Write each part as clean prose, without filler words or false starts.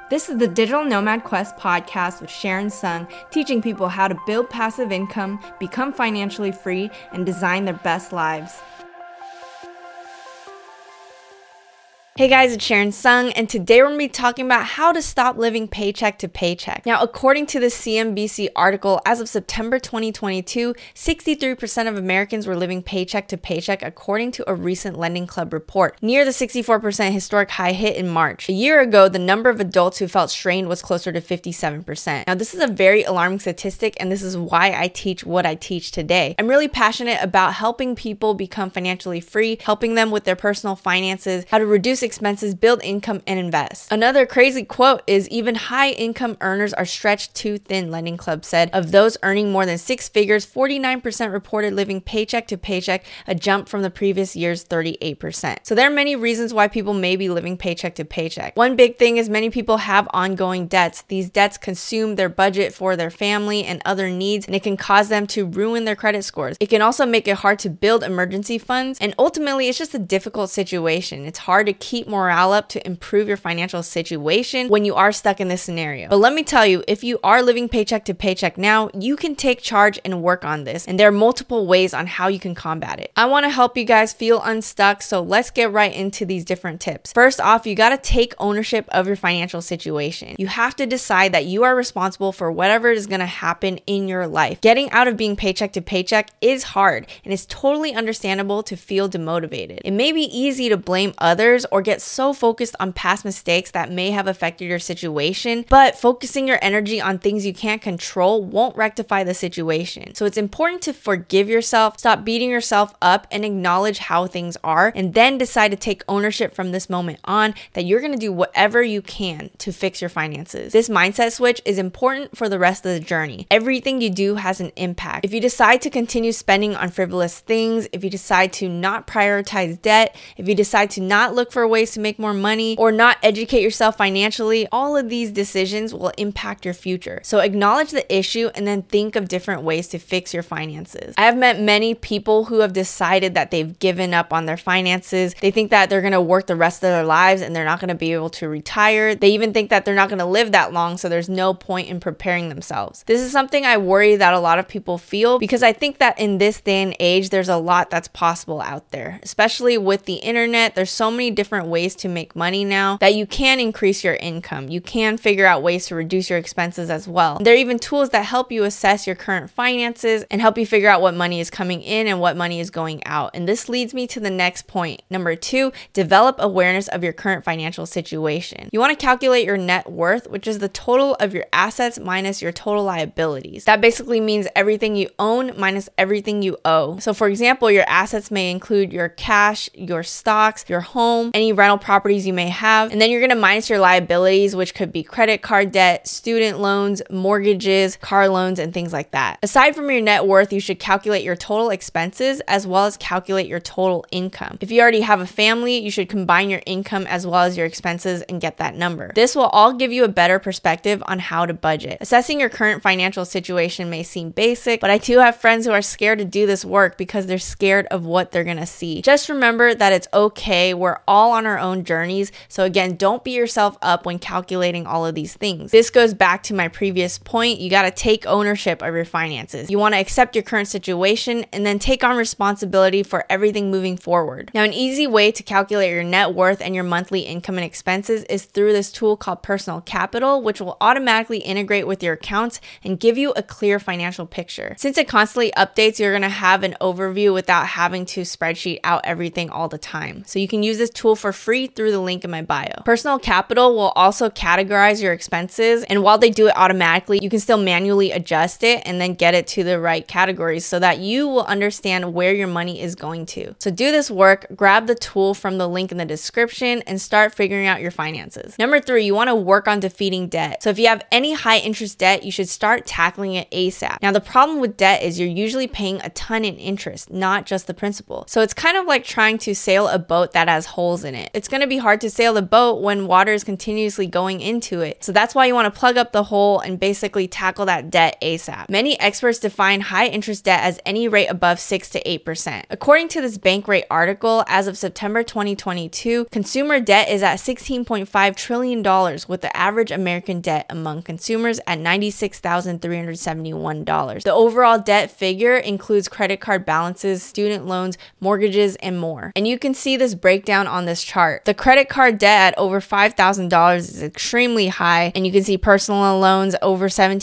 This is the Digital Nomad Quest podcast with Sharon Sung, teaching people how to build passive income, become financially free, and design their best lives. Hey guys, it's Sharon Sung, and today we're going to be talking about how to stop living paycheck to paycheck. Now, according to the CNBC article, as of September 2022, 63% of Americans were living paycheck to paycheck, according to a recent Lending Club report, near the 64% historic high hit in March. A year ago, the number of adults who felt strained was closer to 57%. Now, this is a very alarming statistic, and this is why I teach what I teach today. I'm really passionate about helping people become financially free, helping them with their personal finances, how to reduce expenses, build income, and invest. Another crazy quote is, even high income earners are stretched too thin, Lending Club said. Of those earning more than six figures, 49% reported living paycheck to paycheck, a jump from the previous year's 38%. So there are many reasons why people may be living paycheck to paycheck. One big thing is many people have ongoing debts. These debts consume their budget for their family and other needs, and it can cause them to ruin their credit scores. It can also make it hard to build emergency funds, and ultimately it's just a difficult situation. It's hard to keep morale up to improve your financial situation when you are stuck in this scenario. But let me tell you, if you are living paycheck to paycheck now, you can take charge and work on this, and there are multiple ways on how you can combat it. I want to help you guys feel unstuck, so let's get right into these different tips. First off, you got to take ownership of your financial situation. You have to decide that you are responsible for whatever is going to happen in your life. Getting out of being paycheck to paycheck is hard, and it's totally understandable to feel demotivated. It may be easy to blame others or get so focused on past mistakes that may have affected your situation, but focusing your energy on things you can't control won't rectify the situation. So it's important to forgive yourself, stop beating yourself up, and acknowledge how things are, and then decide to take ownership from this moment on that you're going to do whatever you can to fix your finances. This mindset switch is important for the rest of the journey. Everything you do has an impact. If you decide to continue spending on frivolous things, if you decide to not prioritize debt, if you decide to not look for ways to make more money, or not educate yourself financially, all of these decisions will impact your future. So acknowledge the issue and then think of different ways to fix your finances. I have met many people who have decided that they've given up on their finances. They think that they're going to work the rest of their lives and they're not going to be able to retire. They even think that they're not going to live that long, so there's no point in preparing themselves. This is something I worry that a lot of people feel, because I think that in this day and age, there's a lot that's possible out there, especially with the internet. There's so many different ways to make money now that you can increase your income. You can figure out ways to reduce your expenses as well. There are even tools that help you assess your current finances and help you figure out what money is coming in and what money is going out. And this leads me to the next point. Number 2, develop awareness of your current financial situation. You want to calculate your net worth, which is the total of your assets minus your total liabilities. That basically means everything you own minus everything you owe. So for example, your assets may include your cash, your stocks, your home, any rental properties you may have, and then you're going to minus your liabilities, which could be credit card debt, student loans, mortgages, car loans, and things like that. Aside from your net worth, you should calculate your total expenses as well as calculate your total income. If you already have a family, you should combine your income as well as your expenses and get that number. This will all give you a better perspective on how to budget. Assessing your current financial situation may seem basic, but I do have friends who are scared to do this work because they're scared of what they're going to see. Just remember that it's okay. We're all on our own journeys. So again, don't beat yourself up when calculating all of these things. This goes back to my previous point. You got to take ownership of your finances. You want to accept your current situation and then take on responsibility for everything moving forward. Now, an easy way to calculate your net worth and your monthly income and expenses is through this tool called Personal Capital, which will automatically integrate with your accounts and give you a clear financial picture. Since it constantly updates, you're going to have an overview without having to spreadsheet out everything all the time. So you can use this tool for free through the link in my bio. Personal Capital will also categorize your expenses, and while they do it automatically, you can still manually adjust it and then get it to the right categories so that you will understand where your money is going to. So do this work, grab the tool from the link in the description, and start figuring out your finances. Number 3, you want to work on defeating debt. So if you have any high interest debt, you should start tackling it ASAP. Now, the problem with debt is you're usually paying a ton in interest, not just the principal. So it's kind of like trying to sail a boat that has holes in it. it. It's going to be hard to sail the boat when water is continuously going into it. So that's why you want to plug up the hole and basically tackle that debt ASAP. Many experts define high interest debt as any rate above 6 to 8%. According to this Bankrate article, as of September 2022, consumer debt is at $16.5 trillion, with the average American debt among consumers at $96,371. The overall debt figure includes credit card balances, student loans, mortgages, and more. And you can see this breakdown on this chart. The credit card debt at over $5,000 is extremely high, and you can see personal loans over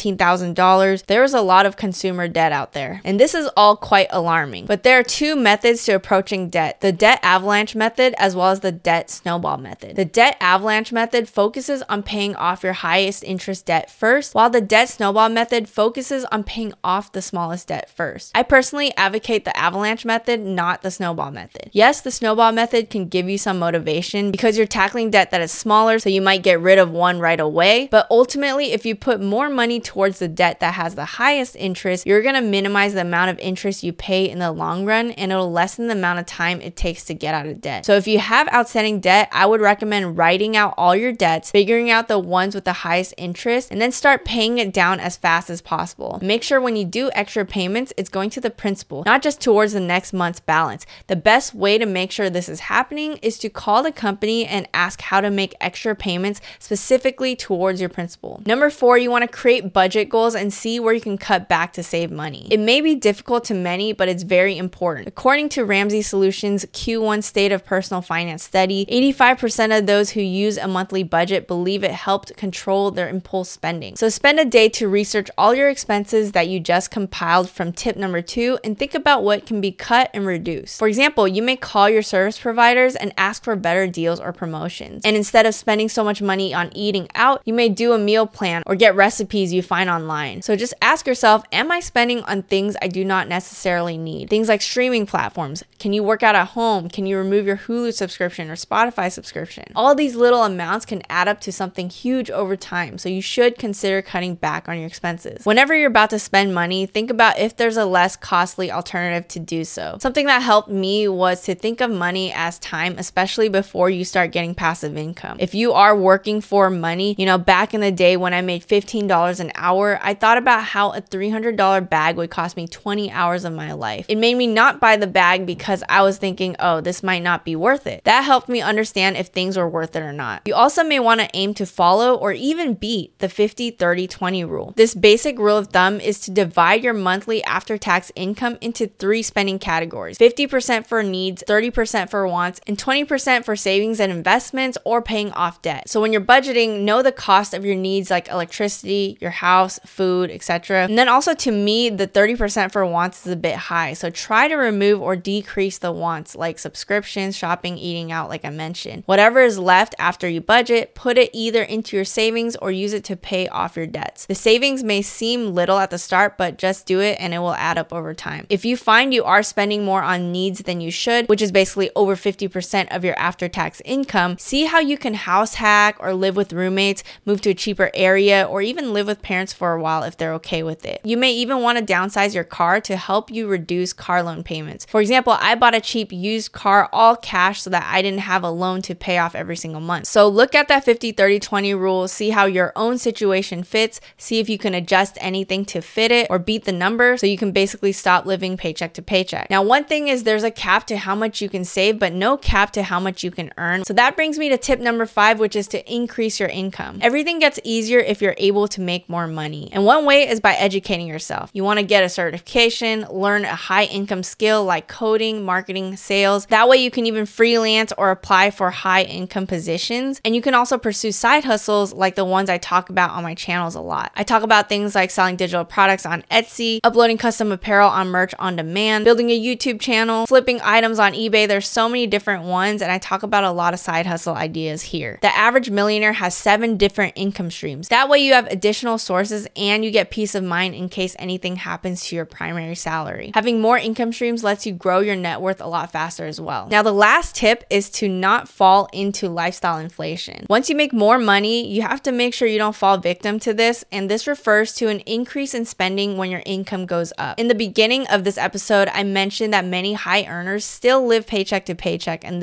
$17,000. There's a lot of consumer debt out there. And this is all quite alarming. But there are two methods to approaching debt: the debt avalanche method as well as the debt snowball method. The debt avalanche method focuses on paying off your highest interest debt first, while the debt snowball method focuses on paying off the smallest debt first. I personally advocate the avalanche method, not the snowball method. Yes, the snowball method can give you some motivation because you're tackling debt that is smaller, so you might get rid of one right away. But ultimately, if you put more money towards the debt that has the highest interest, you're going to minimize the amount of interest you pay in the long run, and it'll lessen the amount of time it takes to get out of debt. So if you have outstanding debt, I would recommend writing out all your debts, figuring out the ones with the highest interest, and then start paying it down as fast as possible. Make sure when you do extra payments, it's going to the principal, not just towards the next month's balance. The best way to make sure this is happening is to call the company and ask how to make extra payments specifically towards your principal. Number 4, you want to create budget goals and see where you can cut back to save money. It may be difficult to many, but it's very important. According to Ramsey Solutions' Q1 State of Personal Finance study, 85% of those who use a monthly budget believe it helped control their impulse spending. So spend a day to research all your expenses that you just compiled from tip number 2 and think about what can be cut and reduced. For example, you may call your service providers and ask for better deals or promotions. And instead of spending so much money on eating out, you may do a meal plan or get recipes you find online. So just ask yourself, am I spending on things I do not necessarily need? Things like streaming platforms. Can you work out at home? Can you remove your Hulu subscription or Spotify subscription? All these little amounts can add up to something huge over time, so you should consider cutting back on your expenses. Whenever you're about to spend money, think about if there's a less costly alternative to do so. Something that helped me was to think of money as time, especially before you start getting passive income. If you are working for money, back in the day when I made $15 an hour, I thought about how a $300 bag would cost me 20 hours of my life. It made me not buy the bag because I was thinking, oh, this might not be worth it. That helped me understand if things were worth it or not. You also may want to aim to follow or even beat the 50-30-20 rule. This basic rule of thumb is to divide your monthly after-tax income into 3 spending categories: 50% for needs, 30% for wants, and 20% for savings and investments or paying off debt. So when you're budgeting, know the cost of your needs like electricity, your house, food, etc. And then also, to me, the 30% for wants is a bit high. So try to remove or decrease the wants like subscriptions, shopping, eating out, like I mentioned. Whatever is left after you budget, put it either into your savings or use it to pay off your debts. The savings may seem little at the start, but just do it and it will add up over time. If you find you are spending more on needs than you should, which is basically over 50% of your after-tax income, see how you can house hack or live with roommates, move to a cheaper area, or even live with parents for a while if they're okay with it. You may even want to downsize your car to help you reduce car loan payments. For example, I bought a cheap used car all cash so that I didn't have a loan to pay off every single month. So look at that 50-30-20 rule, see how your own situation fits, see if you can adjust anything to fit it or beat the number so you can basically stop living paycheck to paycheck. Now, one thing is there's a cap to how much you can save, but no cap to how much you can earn. So that brings me to tip number 5, which is to increase your income. Everything gets easier if you're able to make more money. And one way is by educating yourself. You want to get a certification, learn a high income skill like coding, marketing, sales. That way you can even freelance or apply for high income positions. And you can also pursue side hustles like the ones I talk about on my channels a lot. I talk about things like selling digital products on Etsy, uploading custom apparel on Merch on Demand, building a YouTube channel, flipping items on eBay. There's so many different ones, and I talk about a lot of side hustle ideas here. The average millionaire has 7 different income streams. That way you have additional sources and you get peace of mind in case anything happens to your primary salary. Having more income streams lets you grow your net worth a lot faster as well. Now, the last tip is to not fall into lifestyle inflation. Once you make more money, you have to make sure you don't fall victim to this, and this refers to an increase in spending when your income goes up. In the beginning of this episode, I mentioned that many high earners still live paycheck to paycheck, and this is a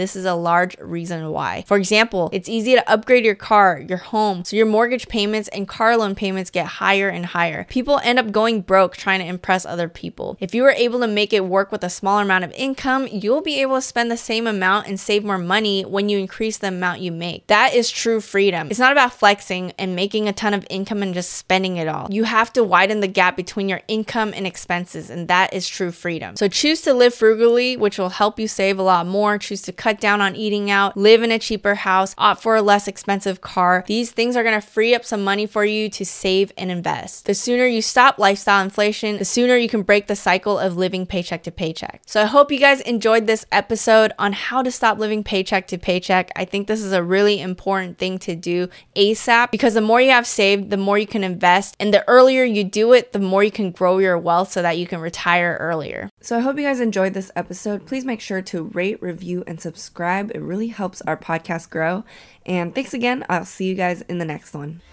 large reason why. For example, it's easy to upgrade your car, your home, so your mortgage payments and car loan payments get higher and higher. People end up going broke trying to impress other people. If you were able to make it work with a smaller amount of income, you'll be able to spend the same amount and save more money when you increase the amount you make. That is true freedom. It's not about flexing and making a ton of income and just spending it all. You have to widen the gap between your income and expenses, and that is true freedom. So choose to live frugally, which will help you save a lot more. Choose to cut down on eating out, live in a cheaper house, opt for a less expensive car. These things are going to free up some money for you to save and invest. The sooner you stop lifestyle inflation, the sooner you can break the cycle of living paycheck to paycheck. So I hope you guys enjoyed this episode on how to stop living paycheck to paycheck. I think this is a really important thing to do ASAP, because the more you have saved, the more you can invest, and the earlier you do it, the more you can grow your wealth so that you can retire earlier. So I hope you guys enjoyed this episode. Please make sure to rate, review, and subscribe. It really helps our podcast grow. And thanks again. I'll see you guys in the next one.